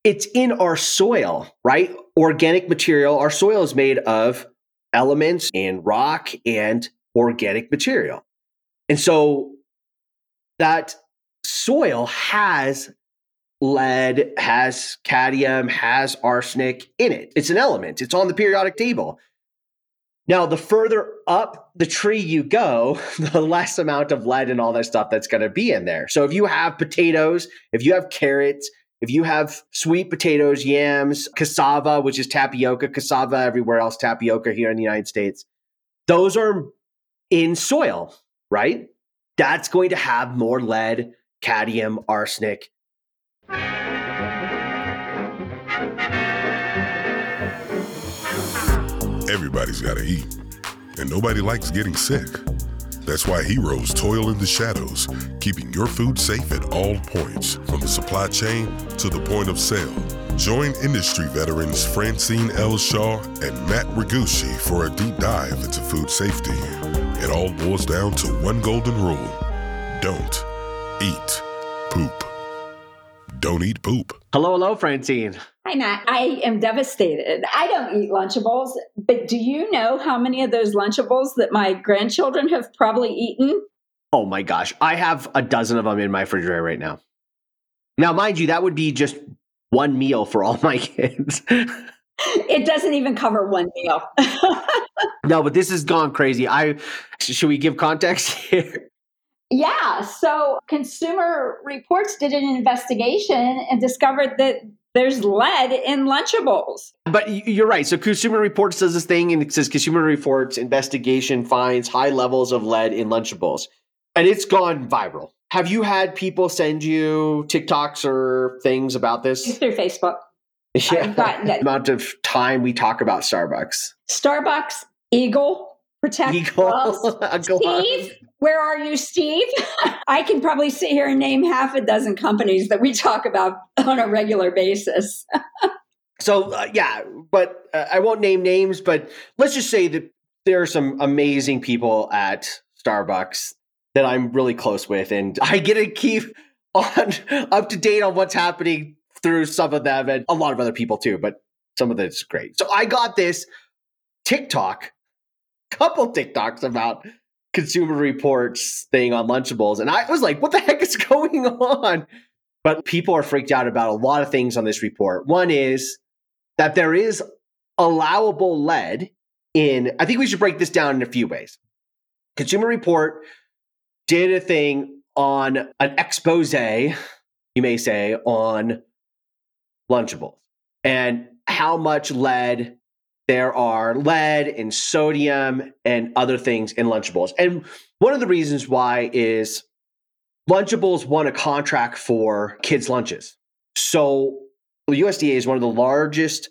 it's in our soil, right? Organic material. Our soil is made of elements and rock and organic material. And so that soil has lead, has cadmium, has arsenic in it. It's an element. It's on the periodic table. Now, the further up the tree you go, the less amount of lead and all that stuff that's going to be in there. So if you have potatoes, if you have carrots, if you have sweet potatoes, yams, cassava, which is tapioca, cassava everywhere else, tapioca here in the United States, those are in soil, right? That's going to have more lead, cadmium, arsenic. Everybody's got to eat, and nobody likes getting sick. That's why Heroes toil in the shadows, keeping your food safe at all points, from the supply chain to the point of sale. Join industry veterans Francine L. Shaw and Matt Ragucci for a deep dive into food safety. It all boils down to one golden rule: don't eat poop. Don't eat poop. Hello, Francine. Hi, Matt. I am devastated. I don't eat Lunchables, but do you know how many of those Lunchables that my grandchildren have probably eaten? Oh my gosh. I have a dozen of them in my refrigerator right now. Now, mind you, that would be just one meal for all my kids. It doesn't even cover one meal. No, but this has gone crazy. Should we give context here? Yeah. So Consumer Reports did an investigation and discovered that there's lead in Lunchables. But you're right. So Consumer Reports does this thing, and it says Consumer Reports investigation finds high levels of lead in Lunchables. And it's gone viral. Have you had people send you TikToks or things about this? Through Facebook. Yeah. The amount of time we talk about Starbucks. Starbucks, Eagle, Protect. Eagle. Steve, where are you, Steve? I can probably sit here and name half a dozen companies that we talk about on a regular basis. So, but I won't name names, but let's just say that there are some amazing people at Starbucks that I'm really close with, and I get to keep up to date on what's happening through some of them and a lot of other people too, but some of it's great. So I got this couple TikToks about Consumer Reports thing on Lunchables, and I was like, what the heck is going on? But people are freaked out about a lot of things on this report. One is that there is allowable lead in, I think we should break this down in a few ways. Consumer Report did a thing on an expose, you may say, on Lunchables and how much lead there are, lead and sodium and other things in Lunchables. And one of the reasons why is Lunchables won a contract for kids' lunches. So the USDA is one of the largest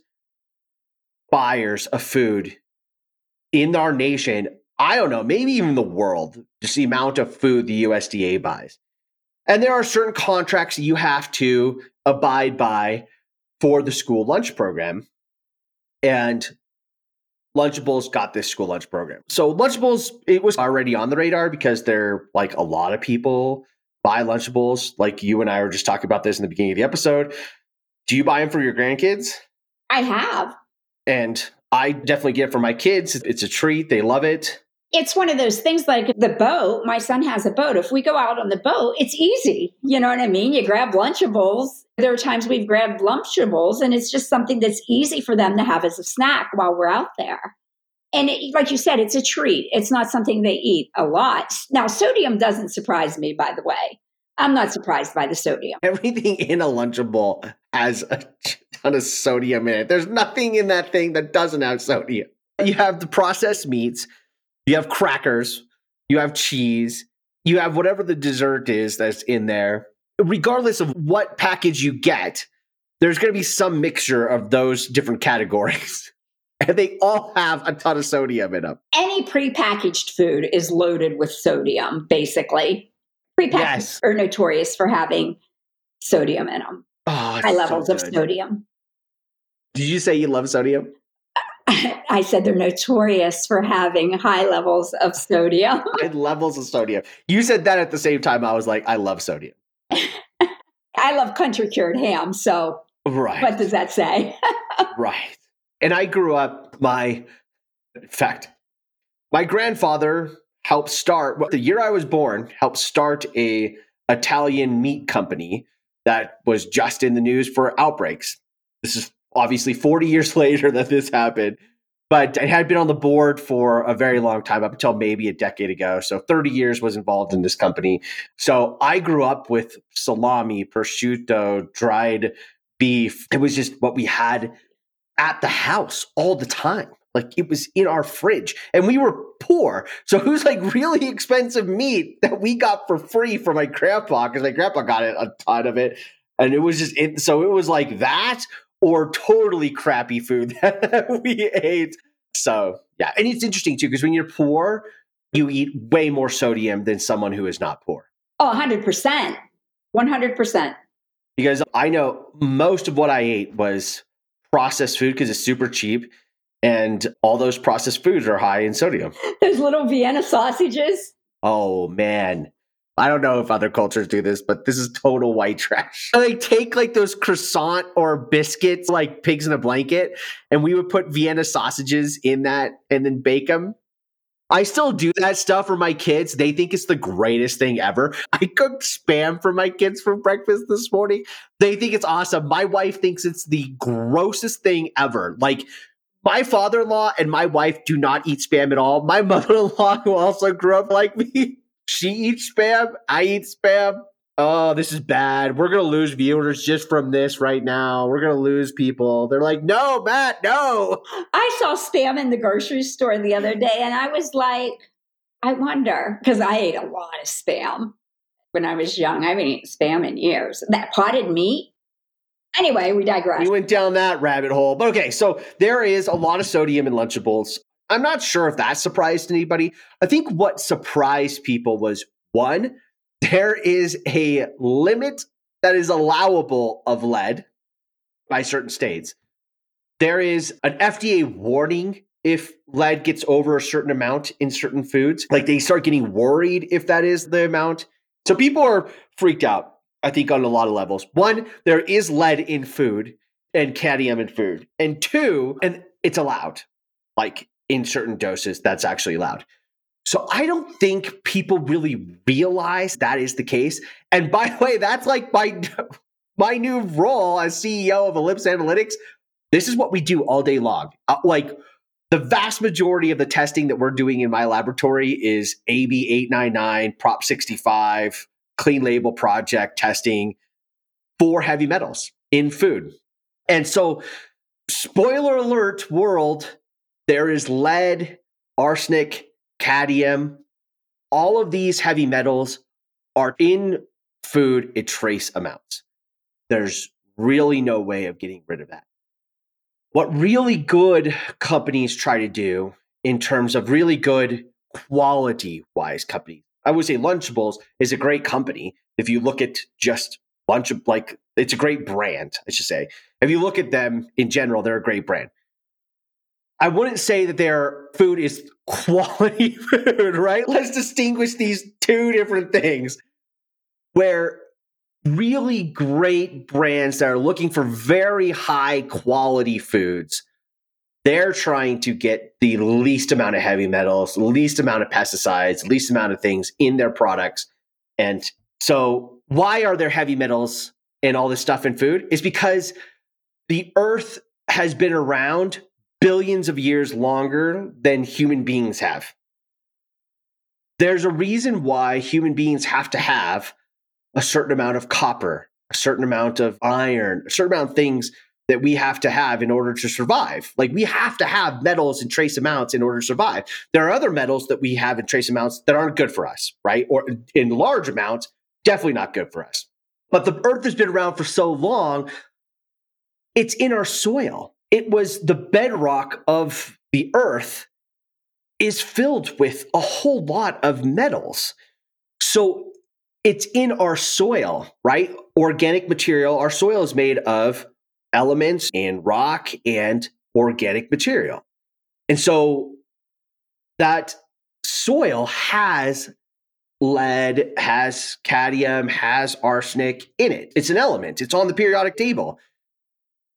buyers of food in our nation. I don't know, maybe even the world, just the amount of food the USDA buys. And there are certain contracts that you have to abide by for the school lunch program. And Lunchables got this school lunch program. So Lunchables, it was already on the radar because they're like a lot of people buy Lunchables. Like you and I were just talking about this in the beginning of the episode. Do you buy them for your grandkids? I have. And I definitely get it for my kids. It's a treat. They love it. It's one of those things like the boat. My son has a boat. If we go out on the boat, it's easy. You know what I mean? You grab Lunchables. There are times we've grabbed Lunchables, and it's just something that's easy for them to have as a snack while we're out there. And like you said, it's a treat. It's not something they eat a lot. Now, sodium doesn't surprise me, by the way. I'm not surprised by the sodium. Everything in a Lunchable has a ton of sodium in it. There's nothing in that thing that doesn't have sodium. You have the processed meats. You have crackers, you have cheese, you have whatever the dessert is that's in there. Regardless of what package you get, there's going to be some mixture of those different categories. And they all have a ton of sodium in them. Any prepackaged food is loaded with sodium, basically. Prepackaged are notorious for having sodium in them. High levels of sodium. Did you say you love sodium? I said they're notorious for having high levels of sodium. High levels of sodium. You said that at the same time. I was like, I love sodium. I love country cured ham. So Right. What does that say? Right. And I grew up, in fact, my grandfather helped start, the year I was born, helped start a Italian meat company that was just in the news for outbreaks. This is obviously 40 years later that this happened, but it had been on the board for a very long time, up until maybe a decade ago. So 30 years was involved in this company. So I grew up with salami, prosciutto, dried beef. It was just what we had at the house all the time. Like it was in our fridge and we were poor. So it was like really expensive meat that we got for free from my grandpa because my grandpa got a ton of it. And it was just, so it was like that or totally crappy food that we ate. So yeah. And it's interesting too, because when you're poor, you eat way more sodium than someone who is not poor. Oh, 100%. 100%. Because I know most of what I ate was processed food because it's super cheap. And all those processed foods are high in sodium. Those little Vienna sausages. Oh, man. I don't know if other cultures do this, but this is total white trash. They take like those croissant or biscuits, like pigs in a blanket, and we would put Vienna sausages in that and then bake them. I still do that stuff for my kids. They think it's the greatest thing ever. I cooked Spam for my kids for breakfast this morning. They think it's awesome. My wife thinks it's the grossest thing ever. Like, my father-in-law and my wife do not eat Spam at all. My mother-in-law, who also grew up like me, she eats Spam. I eat Spam. Oh, this is bad. We're going to lose viewers just from this right now. We're going to lose people. They're like, no, Matt, no. I saw Spam in the grocery store the other day and I was like, I wonder, because I ate a lot of Spam when I was young. I haven't eaten Spam in years. That potted meat. Anyway, we digress. We went down that rabbit hole. But okay, so there is a lot of sodium in Lunchables. I'm not sure if that surprised anybody. I think what surprised people was, one, there is a limit that is allowable of lead by certain states. There is an FDA warning if lead gets over a certain amount in certain foods. Like they start getting worried if that is the amount. So people are freaked out. I think on a lot of levels. One, there is lead in food and cadmium in food. And two, and it's allowed, like in certain doses, that's actually allowed. So I don't think people really realize that is the case. And by the way, that's like my new role as CEO of Ellipse Analytics. This is what we do all day long. Like the vast majority of the testing that we're doing in my laboratory is AB 899, Prop 65, Clean Label Project testing for heavy metals in food. And so, spoiler alert, world, there is lead, arsenic, cadmium. All of these heavy metals are in food at trace amounts. There's really no way of getting rid of that. What really good companies try to do in terms of really good quality-wise companies, I would say Lunchables is a great company. If you look at just it's a great brand, I should say. If you look at them in general, they're a great brand. I wouldn't say that their food is quality food, right? Let's distinguish these two different things. Where really great brands that are looking for very high quality foods, they're trying to get the least amount of heavy metals, least amount of pesticides, least amount of things in their products. And so why are there heavy metals and all this stuff in food? Is because the earth has been around billions of years longer than human beings have. There's a reason why human beings have to have a certain amount of copper, a certain amount of iron, a certain amount of things that we have to have in order to survive. Like we have to have metals in trace amounts in order to survive. There are other metals that we have in trace amounts that aren't good for us, right? Or in large amounts, definitely not good for us. But the earth has been around for so long, it's in our soil. It was the bedrock of the earth is filled with a whole lot of metals. So it's in our soil, right? Organic material. Our soil is made of elements and rock and organic material. And so that soil has lead, has cadmium, has arsenic in it. It's an element. It's on the periodic table.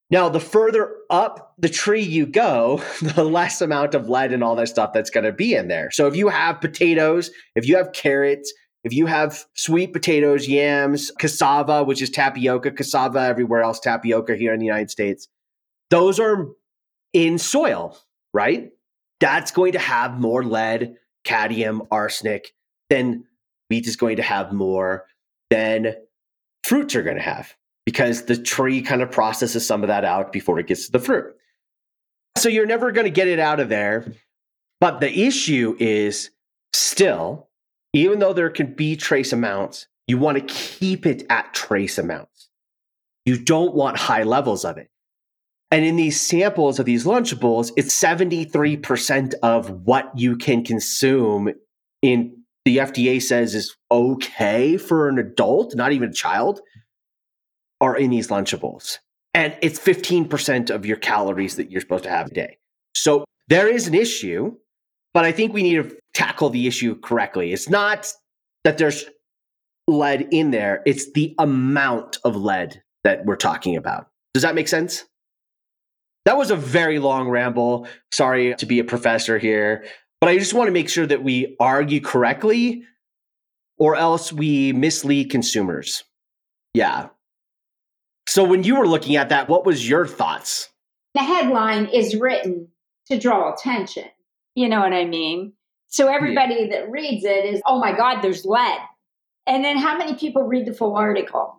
Now, the further up the tree you go, the less amount of lead and all that stuff that's going to be in there. So if you have potatoes, if you have carrots, if you have sweet potatoes, yams, cassava, which is tapioca, cassava everywhere else, tapioca here in the United States, those are in soil, right? That's going to have more lead, cadmium, arsenic than wheat is going to have more than fruits are going to have, because the tree kind of processes some of that out before it gets to the fruit. So you're never going to get it out of there. But the issue is still, even though there can be trace amounts, you want to keep it at trace amounts. You don't want high levels of it. And in these samples of these Lunchables, it's 73% of what you can consume in the FDA says is okay for an adult, not even a child, are in these Lunchables. And it's 15% of your calories that you're supposed to have a day. So there is an issue, but I think we need to tackle the issue correctly. It's not that there's lead in there, it's the amount of lead that we're talking about. Does that make sense? That was a very long ramble. Sorry to be a professor here, but I just want to make sure that we argue correctly or else we mislead consumers. Yeah. So when you were looking at that, what was your thoughts? The headline is written to draw attention. You know what I mean? So everybody that reads it is, oh my God, there's lead. And then how many people read the full article?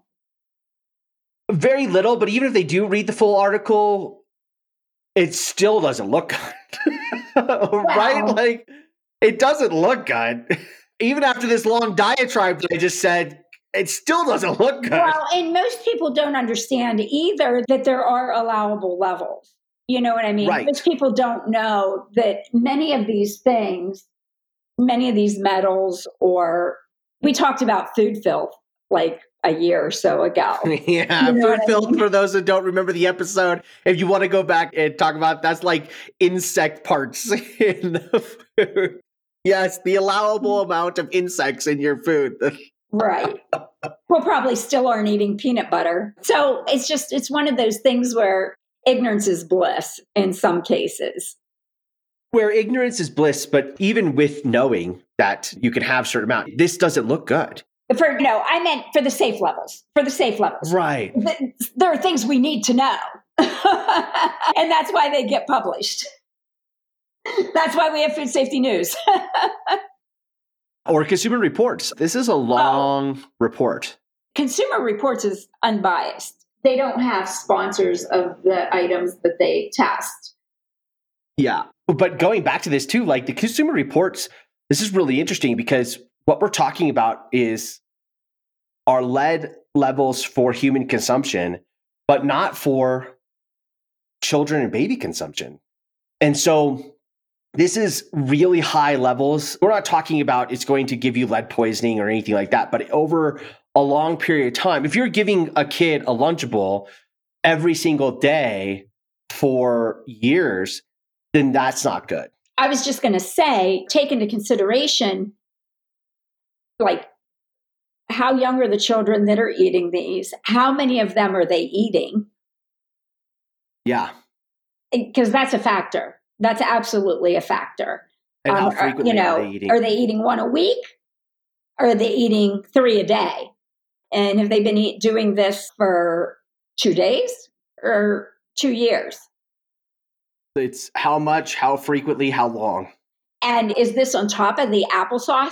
Very little, but even if they do read the full article, it still doesn't look good. Right? Like, it doesn't look good. Even after this long diatribe that I just said, it still doesn't look good. Well, and most people don't understand either that there are allowable levels. You know what I mean? Right. Most people don't know that many of these things, many of these metals, or we talked about food filth like a year or so ago. Yeah, you know food filth, for those that don't remember the episode, if you want to go back and talk about, that's like insect parts in the food. Yes, the allowable amount of insects in your food. Right. We'll probably still aren't eating peanut butter. So it's one of those things where ignorance is bliss in some cases. Where ignorance is bliss, but even with knowing that you can have a certain amount, this doesn't look good. I meant for the safe levels. For the safe levels. Right. There are things we need to know. And that's why they get published. That's why we have food safety news. Or Consumer Reports. This is a long report. Consumer Reports is unbiased. They don't have sponsors of the items that they test. Yeah. But going back to this too, like the Consumer Reports, this is really interesting because what we're talking about is our lead levels for human consumption, but not for children and baby consumption. And so this is really high levels. We're not talking about it's going to give you lead poisoning or anything like that, but over a long period of time, if you're giving a kid a Lunchable every single day for years, then that's not good. I was just going to say, take into consideration, like, how young are the children that are eating these? How many of them are they eating? Yeah. Because that's a factor. That's absolutely a factor. And how frequently are they eating? Are they eating one a week? Or are they eating 3 a day? And have they been doing this for 2 days or 2 years? It's how much, how frequently, how long. And is this on top of the applesauce?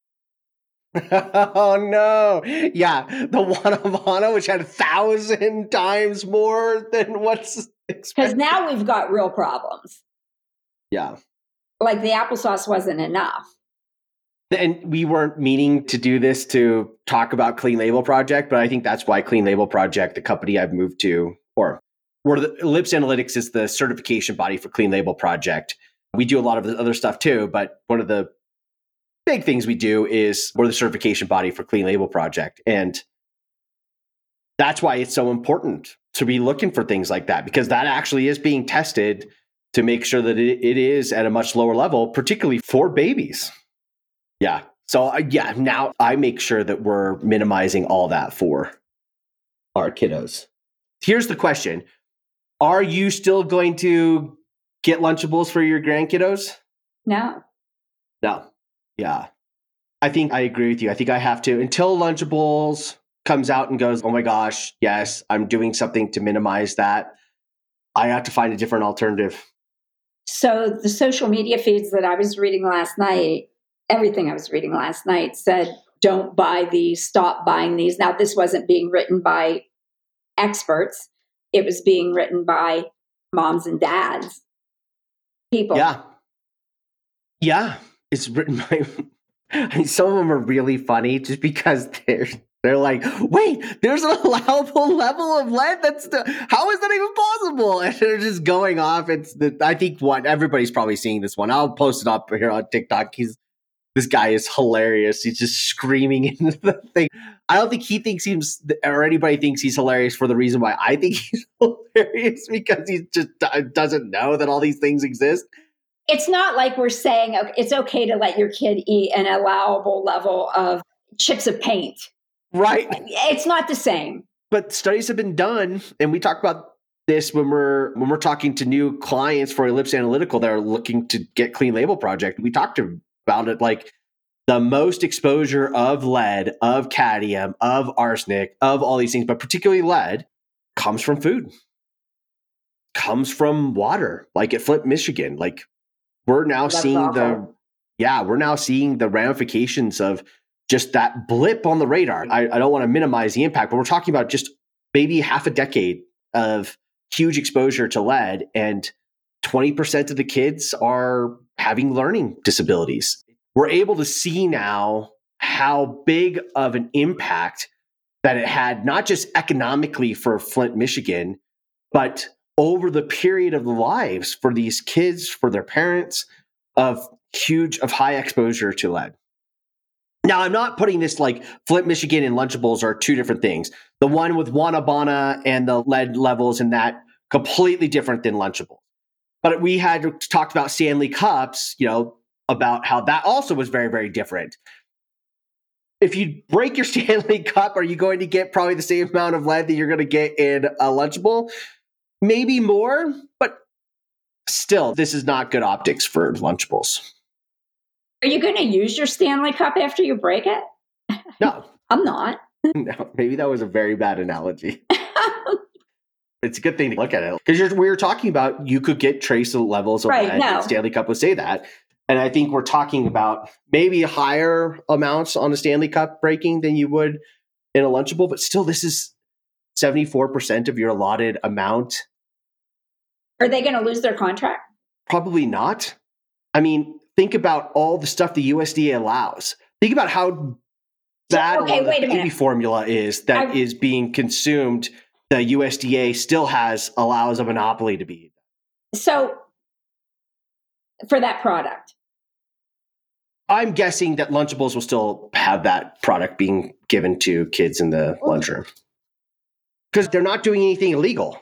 Oh no. Yeah. The Wanavana, which had 1,000 times more than what's expected. Because now we've got real problems. Yeah. Like the applesauce wasn't enough. And we weren't meaning to do this to talk about Clean Label Project, but I think that's why Clean Label Project, the company I've moved to, or where the Ellipse Analytics is the certification body for Clean Label Project. We do a lot of the other stuff too, but one of the big things we do is we're the certification body for Clean Label Project. And that's why it's so important to be looking for things like that, because that actually is being tested to make sure that it is at a much lower level, particularly for babies. Yeah. So now I make sure that we're minimizing all that for our kiddos. Here's the question. Are you still going to get Lunchables for your grandkiddos? No. No. Yeah. I think I agree with you. I think I have to until Lunchables comes out and goes, oh my gosh, yes, I'm doing something to minimize that. I have to find a different alternative. So the social media feeds that I was reading last night, everything I was reading last night said, don't buy these, stop buying these. Now, this wasn't being written by experts. It was being written by moms and dads, people. Yeah. Yeah. It's written by, I mean, some of them are really funny just because they're like, wait, there's an allowable level of lead. How is that even possible? And they're just going off. I think everybody's probably seeing this one. I'll post it up here on TikTok. This guy is hilarious. He's just screaming into the thing. I don't think he thinks or anybody thinks he's hilarious for the reason why I think he's hilarious, because he just doesn't know that all these things exist. It's not like we're saying it's okay to let your kid eat an allowable level of chips of paint. Right. It's not the same. But studies have been done, and we talk about this when we're talking to new clients for Ellipse Analytical that are looking to get Clean Label Project. We talked about it, like the most exposure of lead, of cadmium, of arsenic, of all these things, but particularly lead, comes from food, comes from water, like at Flint, Michigan. Like we're now seeing the ramifications of just that blip on the radar. I don't want to minimize the impact, but we're talking about just maybe half a decade of huge exposure to lead, and 20% of the kids are having learning disabilities. We're able to see now how big of an impact that it had, not just economically for Flint, Michigan, but over the period of the lives for these kids, for their parents, of high exposure to lead. Now, I'm not putting this like Flint, Michigan and Lunchables are two different things. The one with Wanabana and the lead levels in that, completely different than Lunchables. But we had talked about Stanley Cups, about how that also was very, very different. If you break your Stanley Cup, are you going to get probably the same amount of lead that you're going to get in a Lunchable? Maybe more, but still, this is not good optics for Lunchables. Are you going to use your Stanley Cup after you break it? No. I'm not. No, maybe that was a very bad analogy. It's a good thing to look at it, because we were talking about you could get trace levels of lead. No. Stanley Cup would say that. And I think we're talking about maybe higher amounts on a Stanley Cup breaking than you would in a Lunchable, but still, this is 74% of your allotted amount. Are they going to lose their contract? Probably not. I mean, think about all the stuff the USDA allows. Think about how bad the baby formula is is being consumed. The USDA still allows a monopoly to be. So, for that product, I'm guessing that Lunchables will still have that product being given to kids in the lunchroom, because they're not doing anything illegal.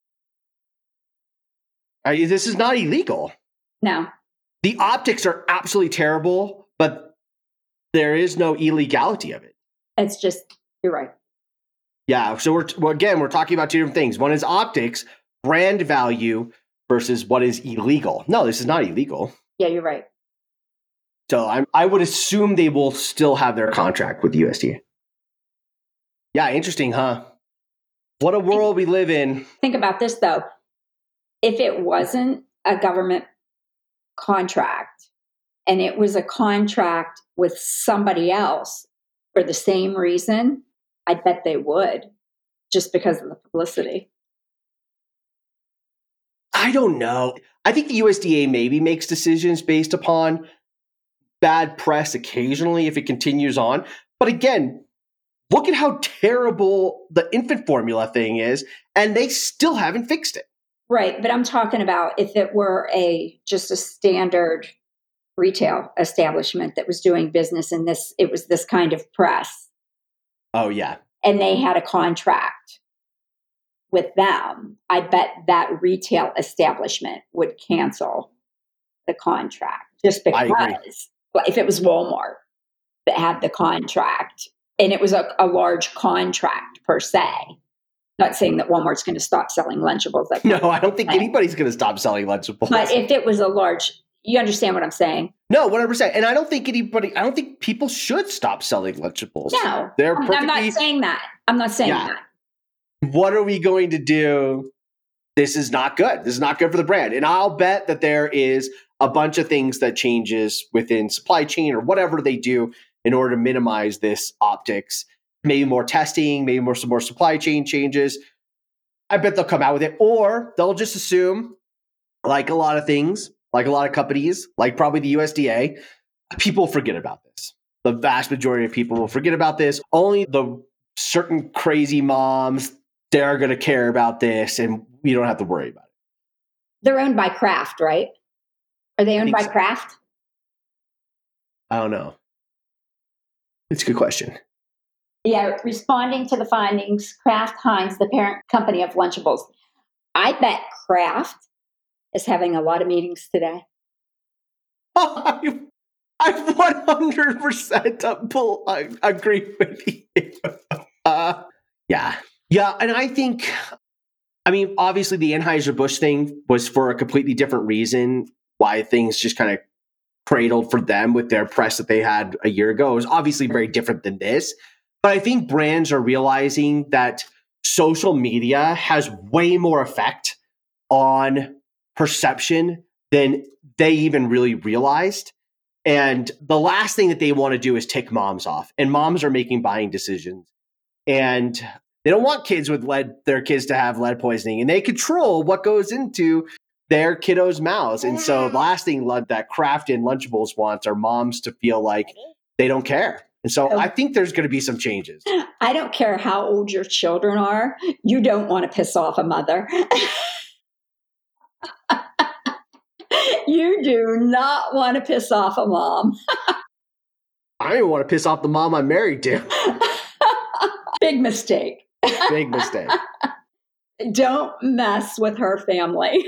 This is not illegal. No. The optics are absolutely terrible, but there is no illegality of it. It's just, you're right. Yeah. So we're talking about two different things. One is optics, brand value, versus what is illegal. No, this is not illegal. Yeah, you're right. So I would assume they will still have their contract with USDA. Yeah, interesting, huh? What a world we live in. Think about this, though. If it wasn't a government contract and it was a contract with somebody else for the same reason, I bet they would, just because of the publicity. I don't know. I think the USDA maybe makes decisions based upon bad press occasionally if it continues on. But again, look at how terrible the infant formula thing is, and they still haven't fixed it. Right. But I'm talking about if it were just a standard retail establishment that was doing business in this, it was this kind of press. Oh, yeah. And they had a contract with them. I bet that retail establishment would cancel the contract just because. If it was Walmart that had the contract, and it was a large contract per se, Not saying that Walmart's going to stop selling Lunchables. That's No, I don't think anybody's going to stop selling Lunchables. But if it was a large, you understand what I'm saying? No, 100%. And I don't think people should stop selling Lunchables. No, They're perfectly, I'm not saying that. I'm not saying that. What are we going to do? This is not good. This is not good for the brand. And I'll bet that there is a bunch of things that changes within supply chain or whatever they do in order to minimize this optics. Maybe more testing, maybe some more supply chain changes. I bet they'll come out with it. Or they'll just assume, like a lot of things, like a lot of companies, like probably the USDA, people forget about this. The vast majority of people will forget about this. Only the certain crazy moms, they're going to care about this, and we don't have to worry about it. They're owned by Kraft, right? Are they owned by Kraft? I don't know. It's a good question. Yeah, responding to the findings, Kraft Heinz, the parent company of Lunchables. I bet Kraft is having a lot of meetings today. I 100% agree with you. Yeah. And I think, obviously the Anheuser-Busch thing was for a completely different reason, why things just kind of cradled for them with their press that they had a year ago. It was obviously very different than this. But I think brands are realizing that social media has way more effect on perception than they even really realized. And the last thing that they want to do is tick moms off. And moms are making buying decisions. And they don't want their kids to have lead poisoning. And they control what goes into their kiddos' mouths. And so the last thing that Kraft and Lunchables wants are moms to feel like they don't care. And so I think there's going to be some changes. I don't care how old your children are. You don't want to piss off a mother. You do not want to piss off a mom. I don't want to piss off the mom I'm married to. Big mistake. Big mistake. Don't mess with her family.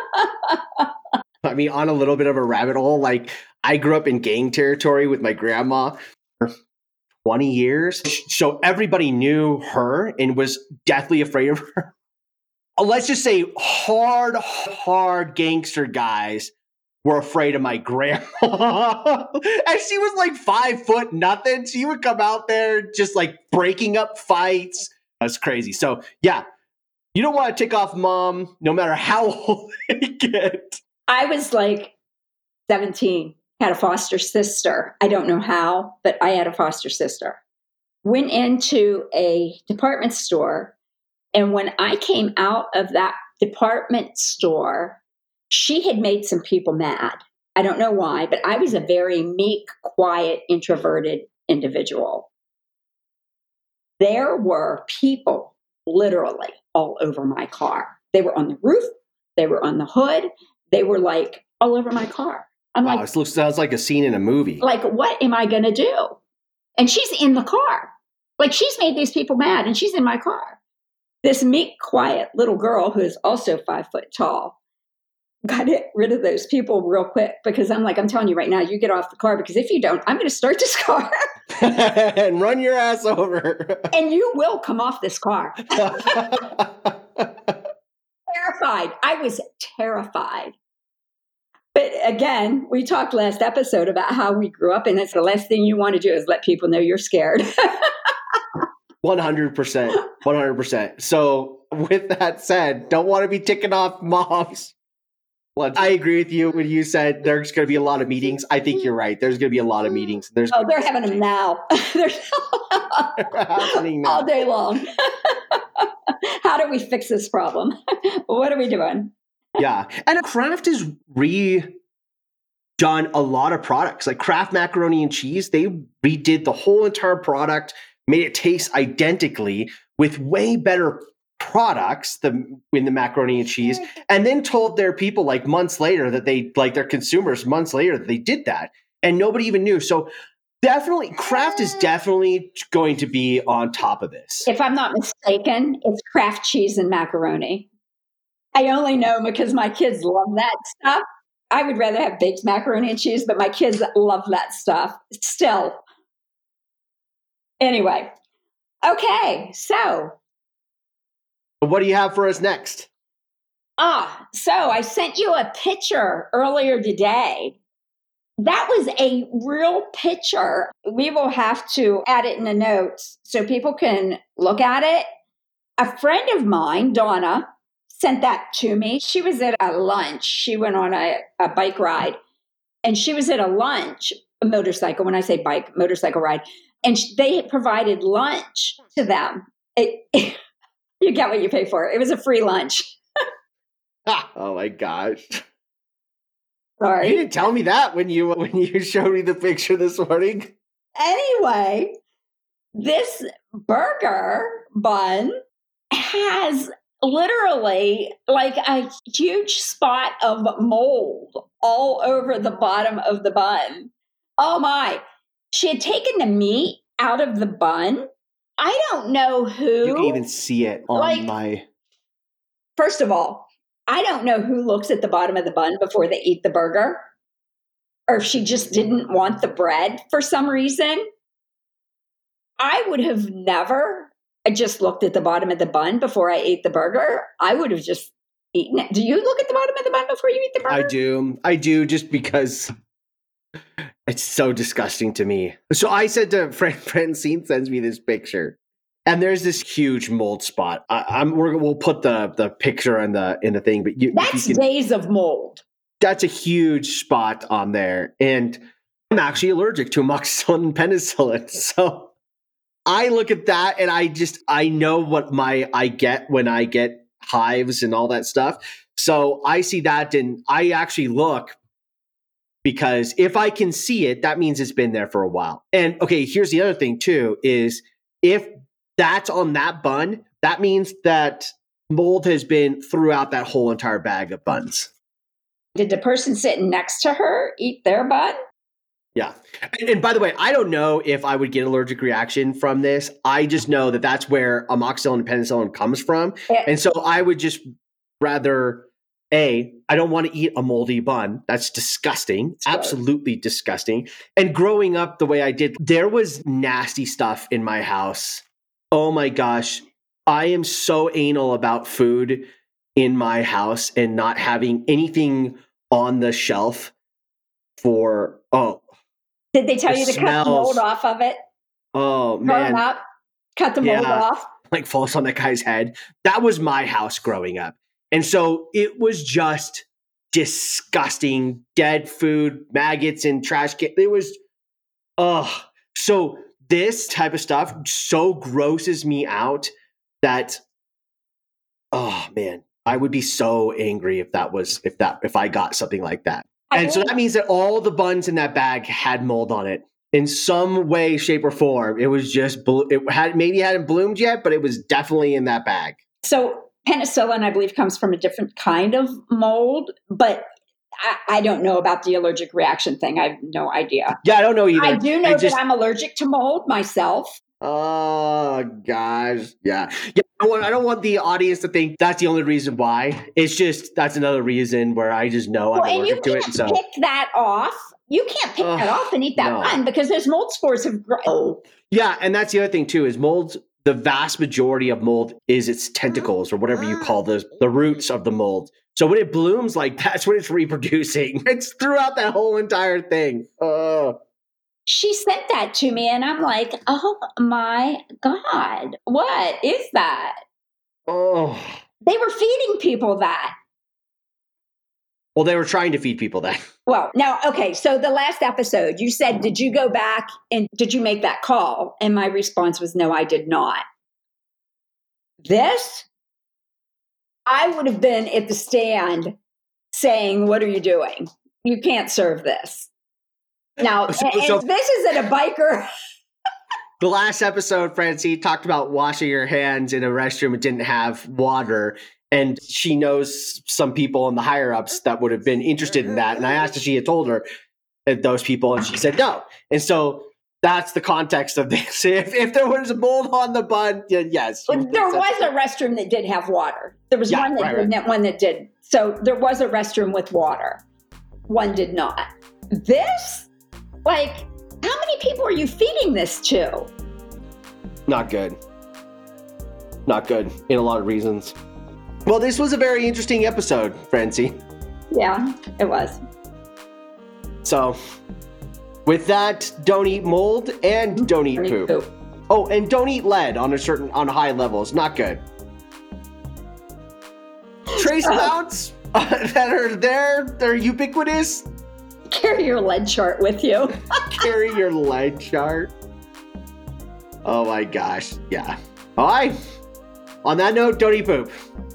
On a little bit of a rabbit hole, like I grew up in gang territory with my grandma for 20 years. So everybody knew her and was deathly afraid of her. Let's just say hard gangster guys were afraid of my grandma. And she was like 5 foot nothing. She would come out there just like breaking up fights. That's crazy. So yeah, you don't want to tick off mom no matter how old they get. I was like 17, had a foster sister. I don't know how, but I had a foster sister. Went into a department store. And when I came out of that department store, she had made some people mad. I don't know why, but I was a very meek, quiet, introverted individual. There were people literally all over my car. They were on the roof. They were on the hood. They were like all over my car. I'm like, this sounds like a scene in a movie. Like, what am I going to do? And she's in the car. Like, she's made these people mad and she's in my car. This meek, quiet little girl who is also 5 foot tall got rid of those people real quick because I'm telling you right now, you get off the car because if you don't, I'm going to start this car. And run your ass over. And you will come off this car. Terrified. I was terrified. But again, we talked last episode about how we grew up, and it's the last thing you want to do is let people know you're scared. 100%. 100%. So with that said, don't want to be ticking off moms. Well, I agree with you when you said there's going to be a lot of meetings. I think you're right. There's going to be a lot of meetings. They're having them now. They're happening now. All day long. How do we fix this problem? What are we doing? Yeah. And Kraft has redone a lot of products. Like Kraft macaroni and cheese, they redid the whole entire product, made it taste identically with way better products in the macaroni and cheese, and then told their people like months later that their consumers months later that they did that, and nobody even knew. So definitely, Kraft is definitely going to be on top of this. If I'm not mistaken, it's Kraft cheese and macaroni. I only know because my kids love that stuff. I would rather have baked macaroni and cheese, but my kids love that stuff still. Anyway, okay, so What do you have for us next? So I sent you a picture earlier today. That was a real picture. We will have to add it in the notes so people can look at it. A friend of mine, Donna, sent that to me. She was at a lunch. She went on a bike ride, and she was at a lunch, a motorcycle, when I say bike, motorcycle ride, and they had provided lunch to them. You get what you pay for. It was a free lunch. Oh my gosh. Sorry. You didn't tell me that when you showed me the picture this morning. Anyway, this burger bun has literally like a huge spot of mold all over the bottom of the bun. Oh my. She had taken the meat out of the bun. I don't know who. You can even see it on my. First of all, I don't know who looks at the bottom of the bun before they eat the burger, or if she just didn't want the bread for some reason. I would have never just looked at the bottom of the bun before I ate the burger. I would have just eaten it. Do you look at the bottom of the bun before you eat the burger? I do, just because it's so disgusting to me. So I said to Francine sends me this picture. And there's this huge mold spot. We'll put the picture in the thing, but that's days of mold. That's a huge spot on there, and I'm actually allergic to amoxicillin and penicillin. So I look at that, and I know what I get when I get hives and all that stuff. So I see that, and I actually look, because if I can see it, that means it's been there for a while. And okay, here's the other thing too: is if that's on that bun, that means that mold has been throughout that whole entire bag of buns. Did the person sitting next to her eat their bun? Yeah. And by the way, I don't know if I would get an allergic reaction from this. I just know that that's where amoxicillin and penicillin comes from. Yeah. And so I would just rather, I don't want to eat a moldy bun. That's disgusting. Sure. Absolutely disgusting. And growing up the way I did, there was nasty stuff in my house. Oh my gosh. I am so anal about food in my house and not having anything on the shelf for, Did they tell you to cut the mold off of it? Oh, man. Up, cut the mold off. Like falls on that guy's head. That was my house growing up. And so it was just disgusting. Dead food, maggots and trash can. It was, so this type of stuff so grosses me out that, oh man, I would be so angry if I got something like that. And so that means that all the buns in that bag had mold on it in some way, shape, or form. It was just, maybe hadn't bloomed yet, but it was definitely in that bag. So penicillin, I believe, comes from a different kind of mold, but I don't know about the allergic reaction thing. I have no idea. Yeah, I don't know either. I do know that I'm allergic to mold myself. Oh, gosh. Yeah. I don't want the audience to think that's the only reason why. It's just, that's another reason where I just know I'm allergic to it. And you can't pick that off. You can't pick that off and eat that bun because those mold spores have grown. Yeah, and that's the other thing too, is mold. The vast majority of mold is its tentacles, or whatever you call the roots of the mold. So when it blooms, like that's when it's reproducing. It's throughout that whole entire thing. She sent that to me, and I'm like, oh my God, what is that? Oh. They were feeding people that. Well, they were trying to feed people that. Well, now, okay, so the last episode, you said, did you go back and did you make that call? And my response was, no, I did not. This, I would have been at the stand saying, what are you doing? You can't serve this. Now, so this is at a biker. The last episode, Francine talked about washing your hands in a restroom. It didn't have water. And she knows some people in the higher ups that would have been interested in that. And I asked if she had told her those people, and she said no. And so that's the context of this. If there was a mold on the bun, yes. There was a restroom that did have water. There was one that didn't, one that did. So there was a restroom with water. One did not. This, like, how many people are you feeding this to? Not good. not good in a lot of reasons. Well, this was a very interesting episode, Francie. Yeah, it was. So, with that, don't eat mold and don't eat poop. Oh, and don't eat lead on high levels. Not good. Trace amounts that are there, they're ubiquitous. Carry your lead chart with you. Carry your lead chart. Oh my gosh. Yeah. All right. On that note, don't eat poop.